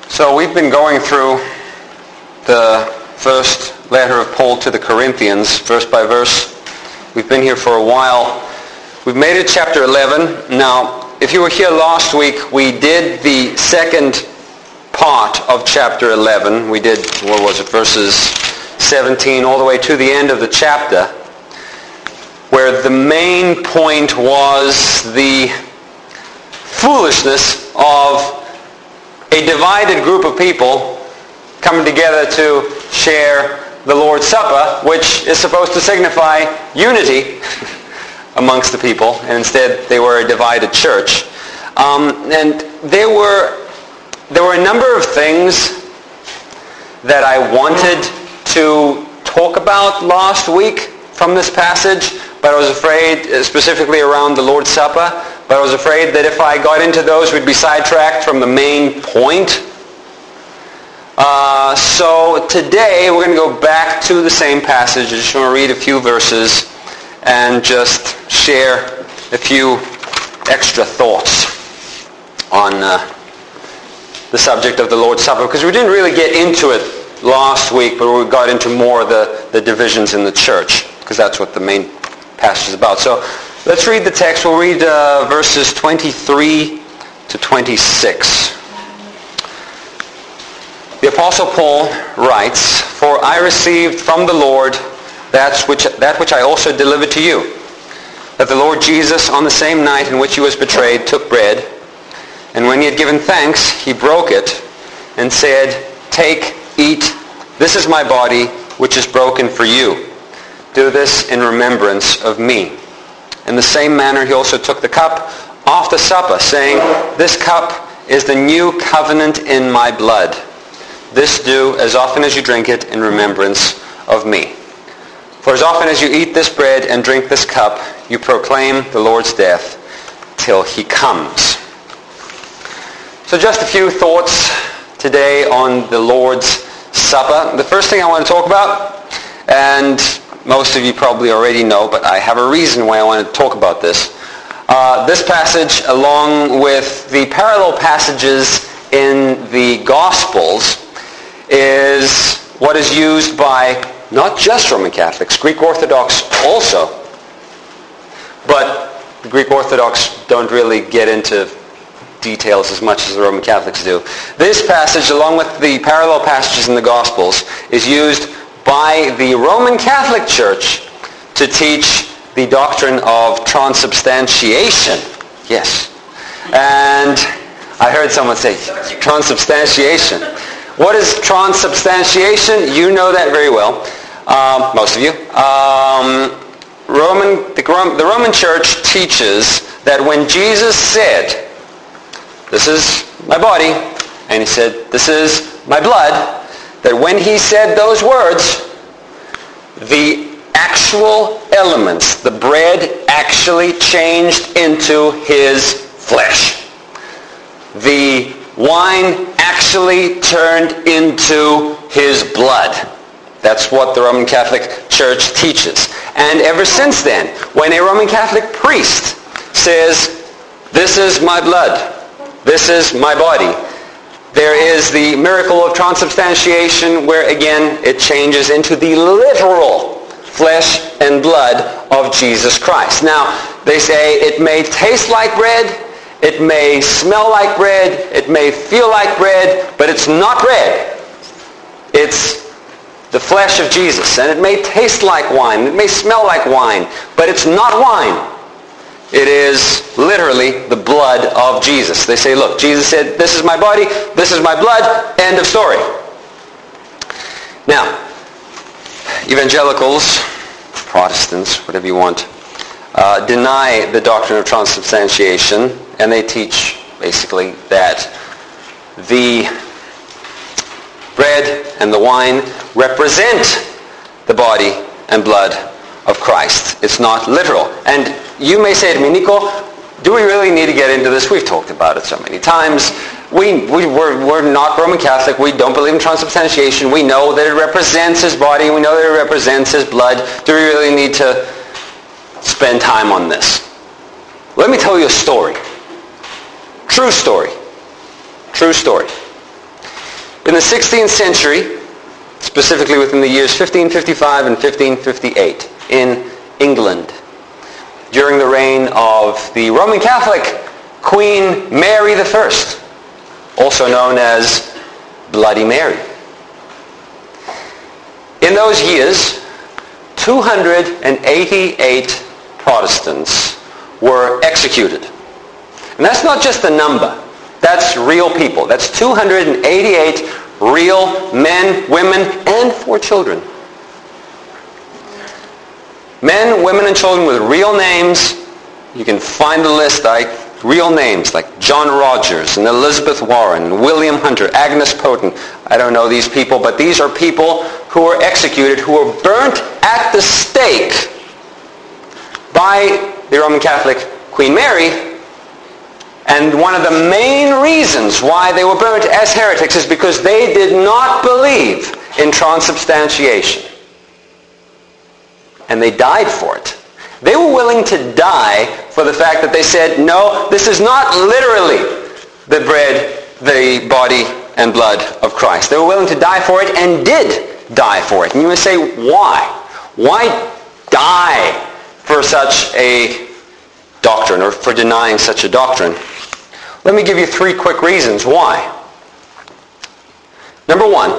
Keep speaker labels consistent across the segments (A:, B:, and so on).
A: So we've been going through the first letter of Paul to the Corinthians, verse by verse. We've been here for a while. We've made it chapter 11. Now, if you were here last week, we did the second part of chapter 11. We did, verses 17 all the way to the end of the chapter, where the main point was the foolishness of a divided group of people coming together to share the Lord's Supper, which is supposed to signify unity amongst the people, and instead they were a divided church. And there were a number of things that I wanted to talk about last week from this passage, but I was afraid, specifically around the Lord's Supper, but I was afraid that if I got into those, we'd be sidetracked from the main point. So today, we're going to go back to the same passage. I just want to read a few verses and just share a few extra thoughts on the subject of the Lord's Supper, because we didn't really get into it last week, but we got into more of the divisions in the church, because that's what the main passage is about. So let's read the text. We'll read verses 23 to 26. The Apostle Paul writes, "For I received from the Lord that which I also delivered to you, that the Lord Jesus, on the same night in which he was betrayed, took bread, and when he had given thanks, he broke it, and said, 'Take, eat, this is my body, which is broken for you. Do this in remembrance of me.' In the same manner he also took the cup after supper, saying, 'This cup is the new covenant in my blood. This do as often as you drink it in remembrance of me. For as often as you eat this bread and drink this cup, you proclaim the Lord's death till he comes.'" So just a few thoughts today on the Lord's Supper. The first thing I want to talk about, and most of you probably already know, but I have a reason why I want to talk about this. This passage, along with the parallel passages in the Gospels, is what is used by not just Roman Catholics, Greek Orthodox also. But the Greek Orthodox don't really get into details as much as the Roman Catholics do. This passage, along with the parallel passages in the Gospels, is used by the Roman Catholic Church to teach the doctrine of transubstantiation. Yes. And I heard someone say, transubstantiation. What is transubstantiation? You know that very well. Most of you. The Roman Church teaches that when Jesus said, "This is my body," and he said, "This is my blood," that when he said those words, the actual elements, the bread actually changed into his flesh. The wine actually turned into his blood. That's what the Roman Catholic Church teaches. And ever since then, when a Roman Catholic priest says, "This is my blood, this is my body," there is the miracle of transubstantiation, where again it changes into the literal flesh and blood of Jesus Christ. Now, they say it may taste like bread, it may smell like bread, it may feel like bread, but it's not bread. It's the flesh of Jesus. And it may taste like wine, it may smell like wine, but it's not wine. It is literally the blood of Jesus. They say, look, Jesus said, "This is my body, this is my blood," end of story. Now, evangelicals, Protestants, whatever you want, deny the doctrine of transubstantiation, and they teach basically that the bread and the wine represent the body and blood of Christ. It's not literal. And you may say to me, "Nico, do we really need to get into this? We've talked about it so many times. We're not Roman Catholic. We don't believe in transubstantiation. We know that it represents his body. We know that it represents his blood. Do we really need to spend time on this?" Let me tell you a story. True story. True story. In the 16th century, specifically within the years 1555 and 1558 in England, during the reign of the Roman Catholic Queen Mary I, also known as Bloody Mary. In those years, 288 Protestants were executed. And that's not just a number. That's real people. That's 288 real men, women, and 4 children. Men, women, and children with real names. You can find the list, real names like John Rogers and Elizabeth Warren, and William Hunter, Agnes Poten. I don't know these people, but these are people who were executed, who were burnt at the stake by the Roman Catholic Queen Mary. And one of the main reasons why they were burnt as heretics is because they did not believe in transubstantiation. And they died for it. They were willing to die for the fact that they said, no, this is not literally the bread, the body, and blood of Christ. They were willing to die for it and did die for it. And you may say, why? Why die for such a doctrine or for denying such a doctrine? Let me give you 3 quick reasons why. Number 1,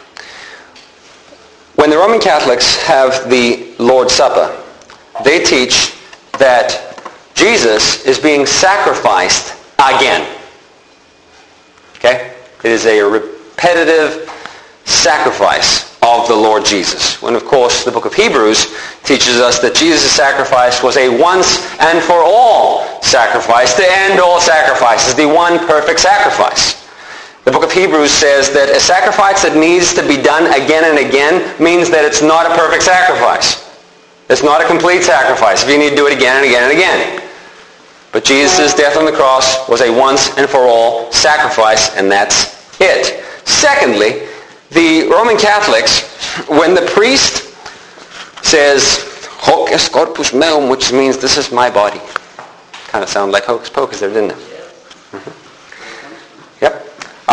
A: when the Roman Catholics have the Lord's Supper, they teach that Jesus is being sacrificed again. Okay? It is a repetitive sacrifice of the Lord Jesus. When, of course, the book of Hebrews teaches us that Jesus' sacrifice was a once and for all sacrifice to end all sacrifices, the one perfect sacrifice. The book of Hebrews says that a sacrifice that needs to be done again and again means that it's not a perfect sacrifice. It's not a complete sacrifice if you need to do it again and again and again. But Jesus' death on the cross was a once and for all sacrifice, and that's it. Secondly, the Roman Catholics, when the priest says, hoc est corpus meum, which means this is my body. Kind of sound like hocus pocus there, didn't it? Mm-hmm. Yep.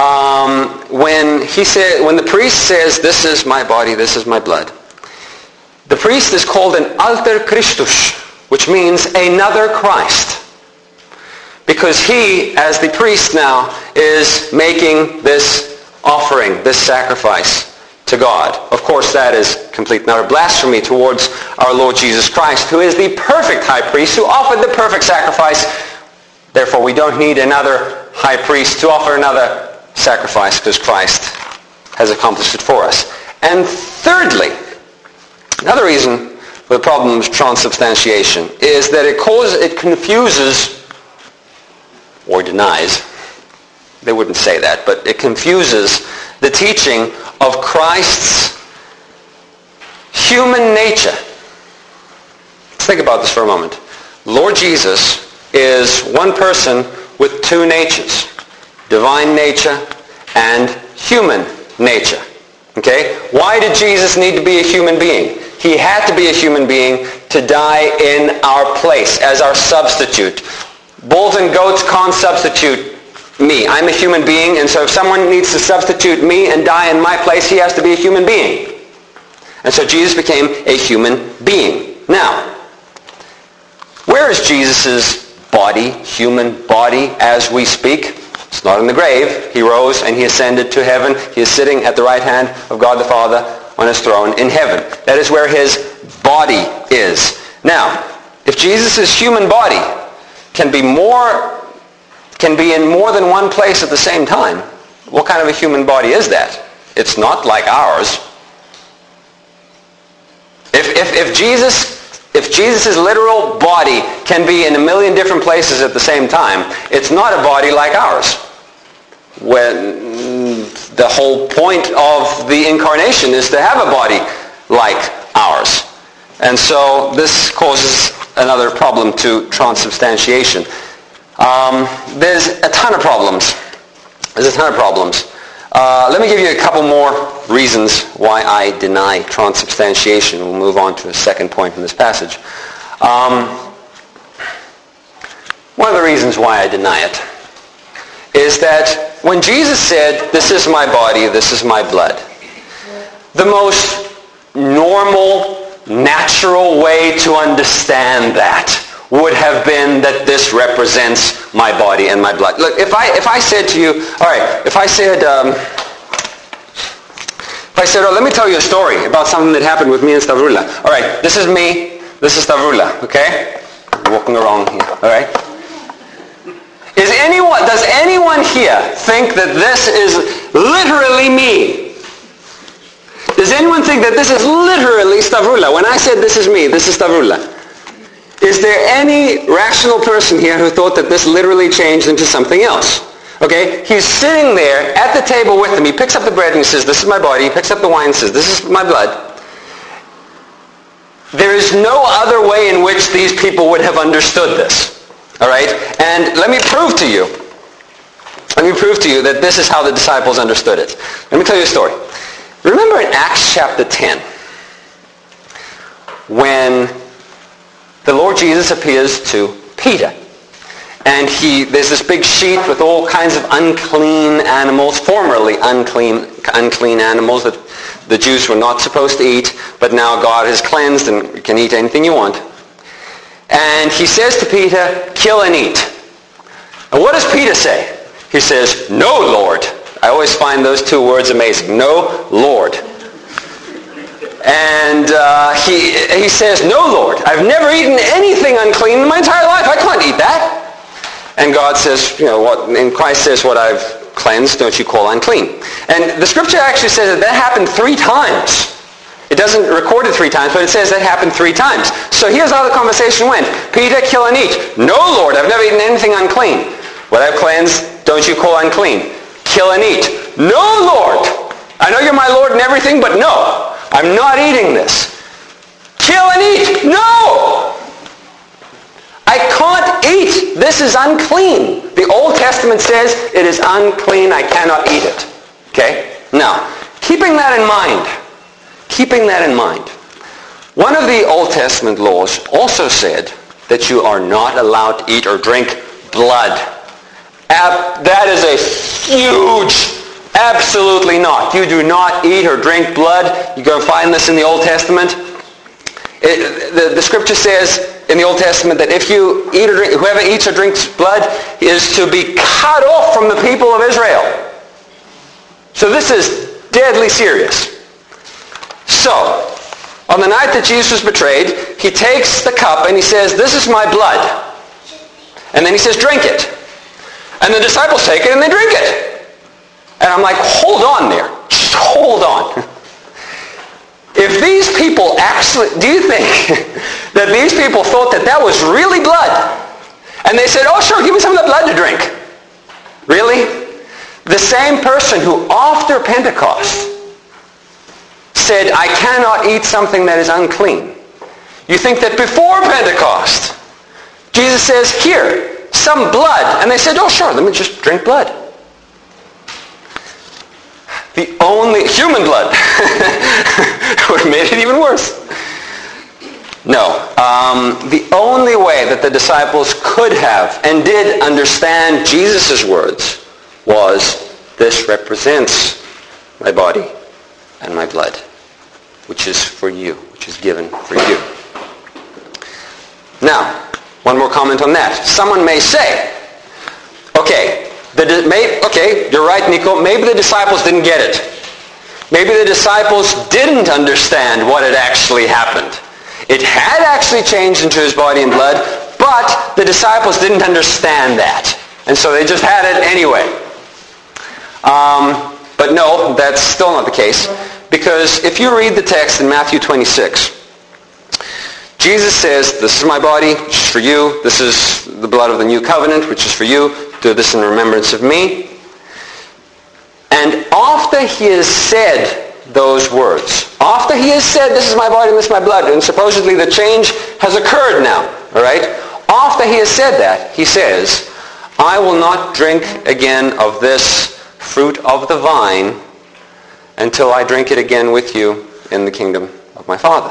A: When the priest says, this is my body, this is my blood, the priest is called an alter Christus, which means another Christ. Because he, as the priest now, is making this offering, this sacrifice to God. Of course, that is complete and utter blasphemy towards our Lord Jesus Christ, who is the perfect high priest, who offered the perfect sacrifice. Therefore, we don't need another high priest to offer another sacrifice, because Christ has accomplished it for us. And thirdly, another reason for the problem of transubstantiation is that it confuses or denies, they wouldn't say that, but it confuses the teaching of Christ's human nature. Let's think about this for a moment. Lord Jesus is one person with 2 natures, divine nature and human nature. Okay? Why did Jesus need to be a human being? He had to be a human being to die in our place as our substitute. Bulls and goats can't substitute me. I'm a human being, and so if someone needs to substitute me and die in my place, he has to be a human being. And so Jesus became a human being. Now, where is Jesus' body, human body, as we speak? It's not in the grave. He rose and he ascended to heaven. He is sitting at the right hand of God the Father on his throne in heaven. That is where his body is. Now, if Jesus' human body can be in more than one place at the same time, what kind of a human body is that? It's not like ours. If Jesus' literal body can be in a million different places at the same time, it's not a body like ours. When the whole point of the incarnation is to have a body like ours. And so this causes another problem to transubstantiation. There's a ton of problems. Let me give you a couple more reasons why I deny transubstantiation. We'll move on to a second point in this passage. One of the reasons why I deny it is that when Jesus said, this is my body, this is my blood, the most normal, natural way to understand that would have been that this represents my body and my blood. Look, if I said to you, all right, if I said, oh, let me tell you a story about something that happened with me and Stavrula. All right, this is me, this is Stavrula, okay? I'm walking around here, all right? Does anyone here think that this is literally me? Does anyone think that this is literally Stavrula? When I said this is me, this is Stavrula. Is there any rational person here who thought that this literally changed into something else? Okay, he's sitting there at the table with him. He picks up the bread and he says, this is my body. He picks up the wine and says, this is my blood. There is no other way in which these people would have understood this. All right? And let me prove to you that this is how the disciples understood it. Let me tell you a story. Remember in Acts chapter 10, when the Lord Jesus appears to Peter. And there's this big sheet with all kinds of unclean animals, formerly unclean animals that the Jews were not supposed to eat, but now God has cleansed and you can eat anything you want. And he says to Peter, kill and eat. And what does Peter say? He says, no, Lord. I always find those two words amazing. No, Lord. And he says, no, Lord, I've never eaten anything unclean in my entire life. I can't eat that. And God says, and Christ says, what I've cleansed, don't you call unclean. And the scripture actually says that happened 3 times. It doesn't record it 3 times, but it says that happened 3 times. So here's how the conversation went. Peter, kill and eat. No, Lord, I've never eaten anything unclean. What I've cleansed, don't you call unclean. Kill and eat. No, Lord. I know you're my Lord and everything, but no. I'm not eating this. Kill and eat. No! I can't eat. This is unclean. The Old Testament says it is unclean. I cannot eat it. Okay? Now, keeping that in mind, one of the Old Testament laws also said that you are not allowed to eat or drink blood. That is a huge, absolutely not. You do not eat or drink blood. You go find this in the Old Testament. The scripture says in the Old Testament that if you eat or drink, whoever eats or drinks blood is to be cut off from the people of Israel. So this is deadly serious. So, on the night that Jesus was betrayed, he takes the cup and he says, this is my blood. And then he says, drink it. And the disciples take it and they drink it. And I'm like, hold on there. Just hold on. If these people actually, do you think that these people thought that that was really blood? And they said, oh sure, give me some of the blood to drink. Really? The same person who after Pentecost said, I cannot eat something that is unclean. You think that before Pentecost, Jesus says, here, some blood. And they said, oh sure, let me just drink blood. The only human blood would have made it even worse. No. The only way that the disciples could have and did understand Jesus' words was, this represents my body and my blood, which is for you, which is given for you. Now, one more comment on that. Someone may say, okay, you're right, Nico. Maybe the disciples didn't get it. Maybe the disciples didn't understand what had actually happened. It had actually changed into his body and blood, but the disciples didn't understand that. And so they just had it anyway. But no, that's still not the case. Because if you read the text in Matthew 26, Jesus says, this is my body, which is for you. This is the blood of the new covenant, which is for you. Do this in remembrance of me. And after he has said those words, after he has said, this is my body and this is my blood, and supposedly the change has occurred now, all right? After he has said that, he says, I will not drink again of this fruit of the vine until I drink it again with you in the kingdom of my Father.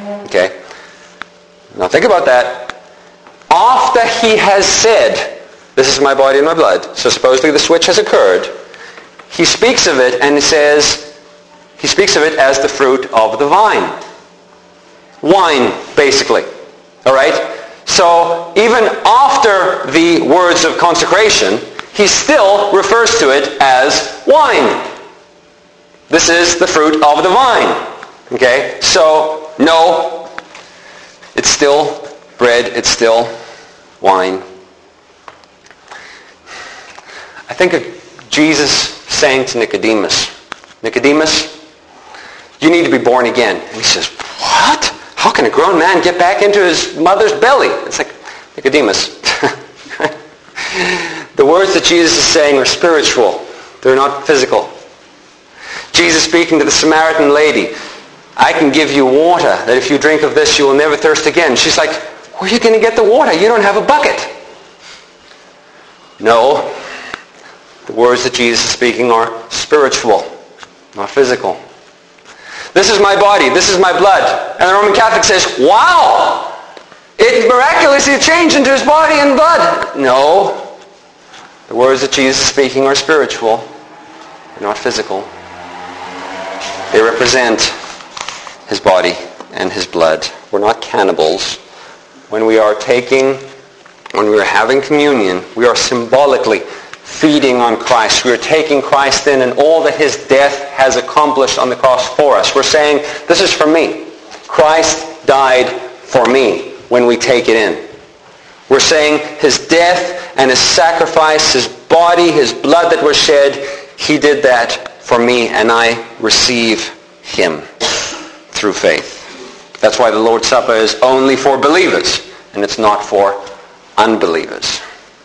A: Okay? Now think about that. After he has said, this is my body and my blood. So supposedly the switch has occurred. He speaks of it and he speaks of it as the fruit of the vine. Wine, basically. All right? So even after the words of consecration, he still refers to it as wine. This is the fruit of the vine. Okay? So, no, it's still bread, it's still wine. I think of Jesus saying to Nicodemus, Nicodemus, you need to be born again. And he says, what? How can a grown man get back into his mother's belly? It's like, Nicodemus. The words that Jesus is saying are spiritual. They're not physical. Jesus speaking to the Samaritan lady, I can give you water, that if you drink of this, you will never thirst again. She's like, where are you going to get the water? You don't have a bucket. No. The words that Jesus is speaking are spiritual, not physical. This is my body. This is my blood. And the Roman Catholic says, wow! It miraculously changed into his body and blood. No. The words that Jesus is speaking are spiritual, not physical. They represent his body and his blood. We're not cannibals. When we are having communion, we are symbolically feeding on Christ. We are taking Christ in and all that his death has accomplished on the cross for us. We're saying, this is for me. Christ died for me when we take it in. We're saying his death and his sacrifice, his body, his blood that was shed, he did that for me and I receive him through faith. That's why the Lord's Supper is only for believers and it's not for unbelievers.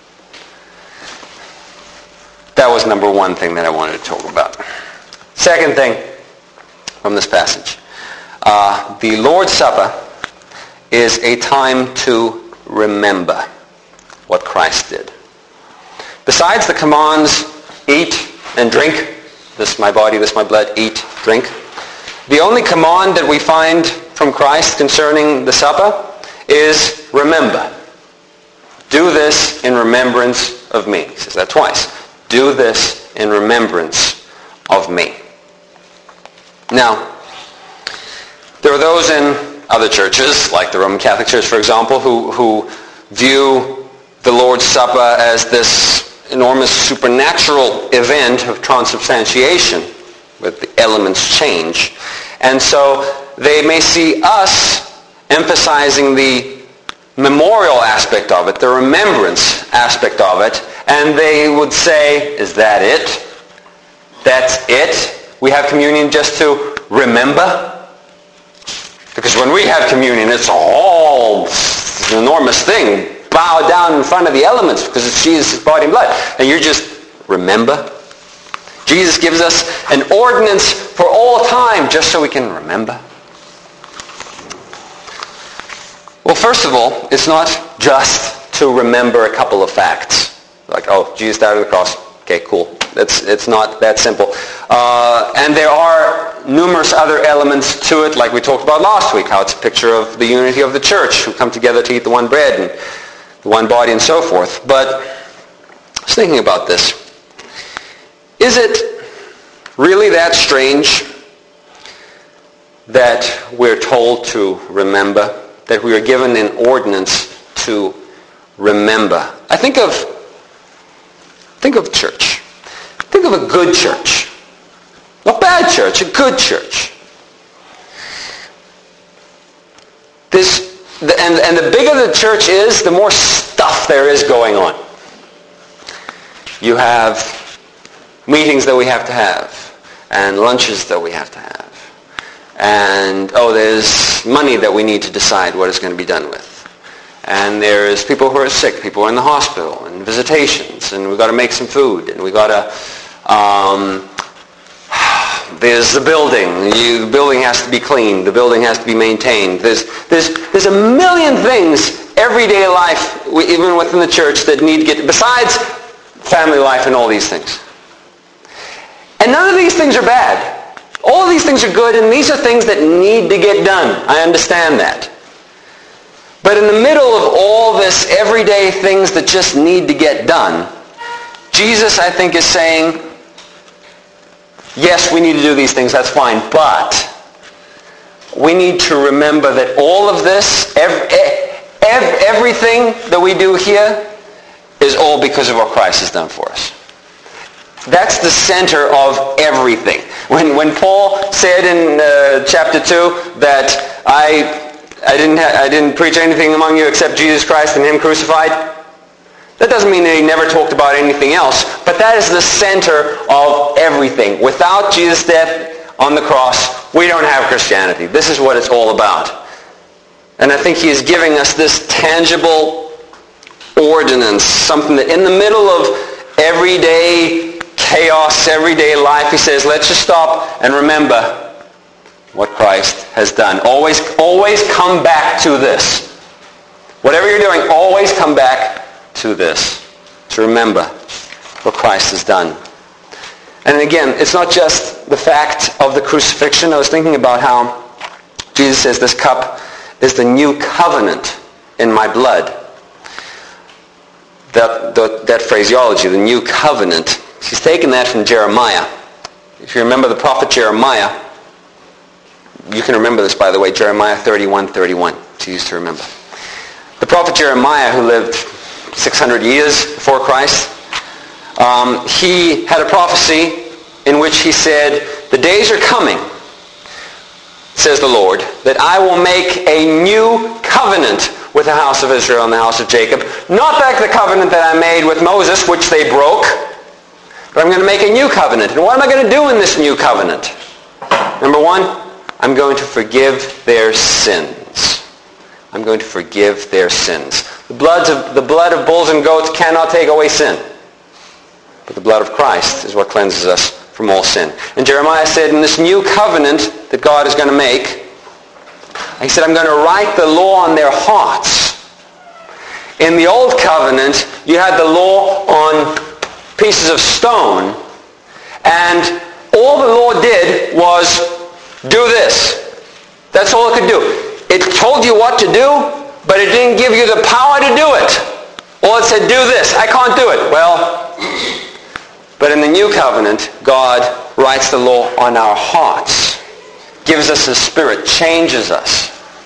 A: That was number one thing that I wanted to talk about. Second thing from this passage. The Lord's Supper is a time to remember what Christ did. Besides the commands, eat and drink, this is my body, this is my blood, eat, drink. The only command that we find from Christ concerning the supper is remember. Do this in remembrance of me. He says that twice. Do this in remembrance of me. Now, there are those in other churches, like the Roman Catholic Church, for example, who view the Lord's Supper as this enormous supernatural event of transubstantiation, where the elements change. And so they may see us emphasizing the memorial aspect of it, the remembrance aspect of it, and they would say, is that it? That's it? We have communion just to remember? Because when we have communion, it's an enormous thing. Bow down in front of the elements because it's Jesus' body and blood. And you just remember? Jesus gives us an ordinance for all time just so we can remember. Well, first of all, it's not just to remember a couple of facts. Like, oh, Jesus died on the cross. Okay, cool. It's not that simple. And there are numerous other elements to it, like we talked about last week, how it's a picture of the unity of the church who come together to eat the one bread and the one body and so forth. But I was thinking about this. Is it really that strange that we're told to remember, that we are given an ordinance to remember? I think of church. Think of a good church. Not a bad church, a good church. And the bigger the church is, the more stuff there is going on. You have meetings that we have to have, and lunches that we have to have. And, there's money that we need to decide what is going to be done with. And there's people who are sick, people who are in the hospital, and visitations, and we've got to make some food, and we've got to, there's the building. The building has to be cleaned. The building has to be maintained. There's a million things, everyday life, even within the church, that need to get, besides family life and all these things. And none of these things are bad. All of these things are good, and these are things that need to get done. I understand that. But in the middle of all this everyday things that just need to get done, Jesus, I think, is saying, yes, we need to do these things, that's fine, but we need to remember that all of this, everything that we do here is all because of what Christ has done for us. That's the center of everything. When Paul said in chapter 2 that I didn't preach anything among you except Jesus Christ and Him crucified, that doesn't mean that he never talked about anything else, but that is the center of everything. Without Jesus' death on the cross, we don't have Christianity. This is what it's all about. And I think he is giving us this tangible ordinance, something that in the middle of everyday chaos, everyday life, he says, let's just stop and remember what Christ has done. Always come back to this. Whatever you're doing, always come back to this, to remember what Christ has done. And again, it's not just the fact of the crucifixion. I was thinking about how Jesus says this cup is the new covenant in my blood. That phraseology, the new covenant, he's taken that from Jeremiah. If you remember the prophet Jeremiah, you can remember this, by the way, Jeremiah 31:31. It's easy to remember. The prophet Jeremiah, who lived 600 years before Christ, he had a prophecy in which he said, the days are coming, says the Lord, that I will make a new covenant with the house of Israel and the house of Jacob. Not like the covenant that I made with Moses, which they broke, but I'm going to make a new covenant. And what am I going to do in this new covenant? Number one, I'm going to forgive their sins. I'm going to forgive their sins. The blood of bulls and goats cannot take away sin. But the blood of Christ is what cleanses us from all sin. And Jeremiah said, in this new covenant that God is going to make, he said, I'm going to write the law on their hearts. In the old covenant, you had the law on pieces of stone, and all the law did was do this. That's all it could do. It told you what to do, but it didn't give you the power to do it. All it said, do this. I can't do it. Well, but in the new covenant, God writes the law on our hearts, gives us His Spirit, changes us,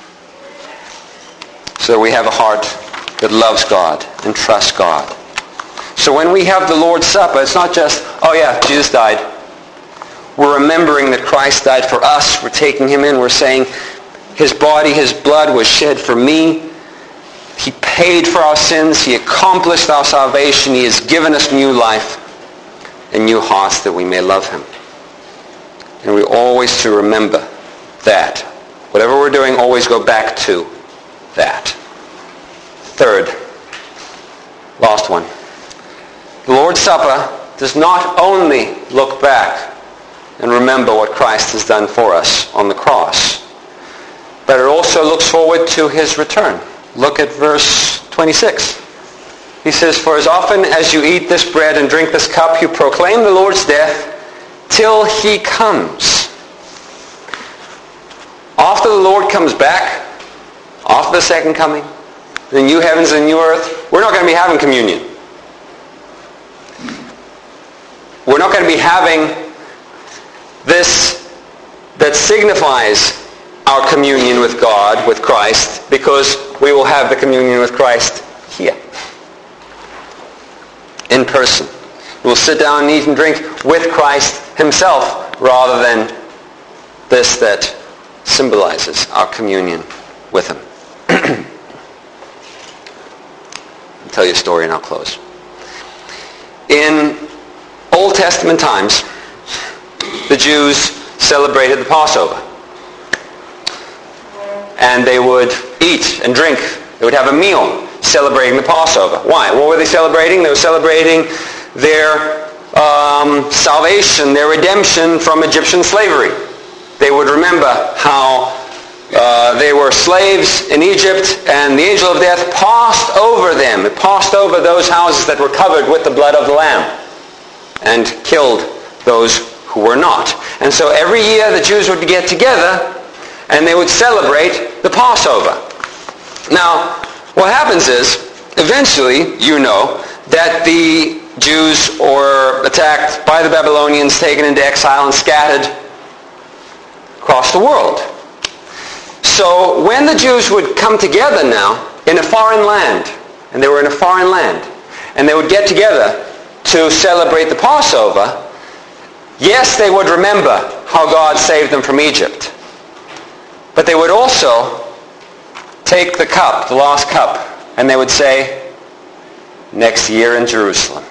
A: so we have a heart that loves God and trusts God. So when we have the Lord's Supper, it's not just, oh yeah, Jesus died. We're remembering that Christ died for us. We're taking Him in. We're saying His body, His blood was shed for me. He paid for our sins. He accomplished our salvation. He has given us new life and new hearts that we may love Him. And we always to remember that. Whatever we're doing, always go back to that. Third, last one. The Lord's Supper does not only look back and remember what Christ has done for us on the cross, but it also looks forward to His return. Look at verse 26. He says, for as often as you eat this bread and drink this cup, you proclaim the Lord's death till He comes. After the Lord comes back, after the second coming, the new heavens and new earth, we're not going to be having communion. We're not going to be having this that signifies our communion with God, with Christ, because we will have the communion with Christ here, in person. We'll sit down and eat and drink with Christ Himself, rather than this that symbolizes our communion with Him. I'll tell you a story and I'll close. In Old Testament times, the Jews celebrated the Passover. And they would eat and drink. They would have a meal celebrating the Passover. Why? What were they celebrating? They were celebrating their salvation, their redemption from Egyptian slavery. They would remember how they were slaves in Egypt, and the angel of death passed over them. It passed over those houses that were covered with the blood of the Lamb and killed those who were not. And so every year the Jews would get together and they would celebrate the Passover. Now, what happens is, eventually, you know, that the Jews were attacked by the Babylonians, taken into exile, and scattered across the world. So when the Jews would come together now in a foreign land, and they were in a foreign land, and they would get together to celebrate the Passover, yes, they would remember how God saved them from Egypt. But they would also take the cup, the last cup, and they would say, next year in Jerusalem.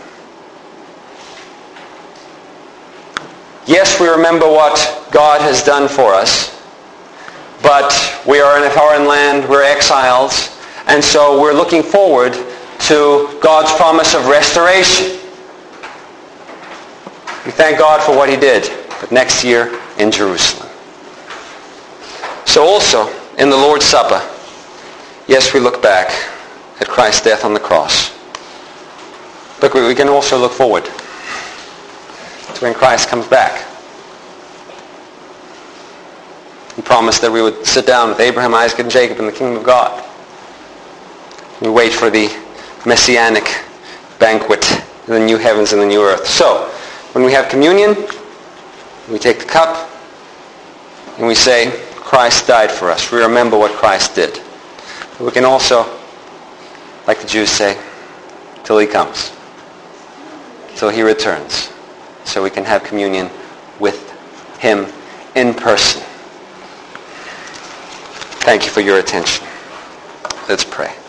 A: Yes, we remember what God has done for us, but we are in a foreign land, we're exiles, and so we're looking forward to God's promise of restoration. We thank God for what he did, but next year in Jerusalem. So also, in the Lord's Supper, yes, we look back at Christ's death on the cross. But we can also look forward to when Christ comes back. He promised that we would sit down with Abraham, Isaac, and Jacob in the kingdom of God. We wait for the messianic banquet in the new heavens and the new earth. So, when we have communion, we take the cup and we say, Christ died for us. We remember what Christ did. But we can also, like the Jews say, till he comes, till he returns, so we can have communion with him in person. Thank you for your attention. Let's pray.